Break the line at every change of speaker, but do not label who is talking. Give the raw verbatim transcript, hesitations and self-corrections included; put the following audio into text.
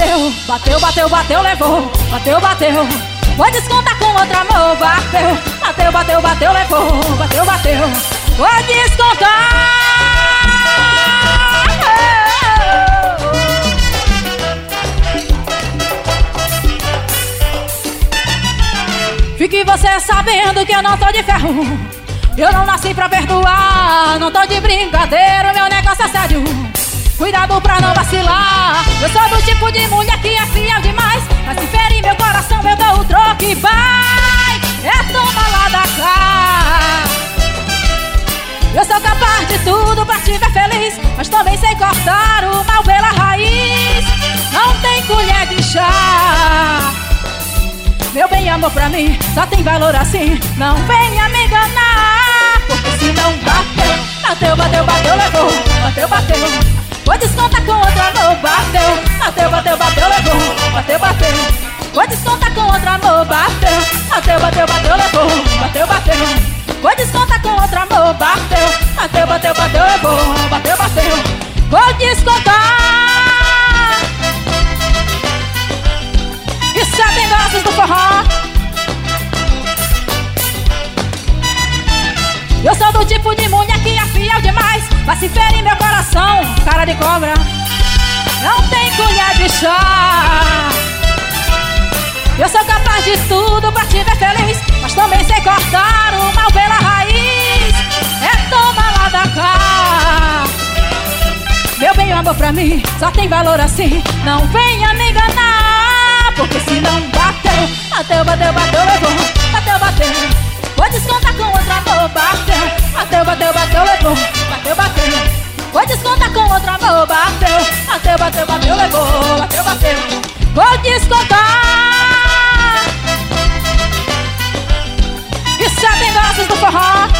bateu, bateu, bateu, bateu, levou. Bateu, bateu, vou descontar com outro amor. Bateu, bateu, bateu, bateu, levou. Bateu, bateu, vou descontar. Fique você sabendo que eu não tô de ferro. Eu não nasci pra perdoar. Não tô de brincadeira, meu negócio é sério. Cuidado pra não vacilar. Eu sou do tipo de mulher que é fiel demais. Mas se ferir meu coração eu dou o troco e vai. É toma lá da cá. Eu sou capaz de tudo pra te ver feliz, mas também sei cortar o mal pela raiz. Não tem colher de chá. Meu bem, amor pra mim só tem valor assim. Não venha me enganar, porque se não bateu, bateu, bateu, bateu, levou. Bateu, bateu, vou descontar com outro amor. Bateu, bateu, bateu, bateu, levou. Bateu, bateu, vou descontar com outro amor. Bateu, bateu, bateu, bateu, levou. Bateu, bateu, vou descontar com outro amor. Bateu, bateu, bateu, bateu, levou. Bateu, bateu, vou descontar. E sete negócios do forró. Eu sou do tipo de mulher que é fiel demais, mas se ferir meu coração, cara de cobra, não tem colher de chá. Eu sou capaz de tudo pra te ver feliz, mas também sei cortar o mal pela raiz. É toma lá da cá. Meu bem, amor pra mim só tem valor assim. Não venha me enganar, porque se não bateu, bateu, bateu, bateu, levou. Bateu, bateu, vou descontar com outro amor. Bateu, bateu, bateu, bateu, levou. Bateu, bateu, vou descontar com outro amor. Bateu, bateu, bateu, bateu, levou. Bateu, bateu, vou descontar. E sete negócios do forró.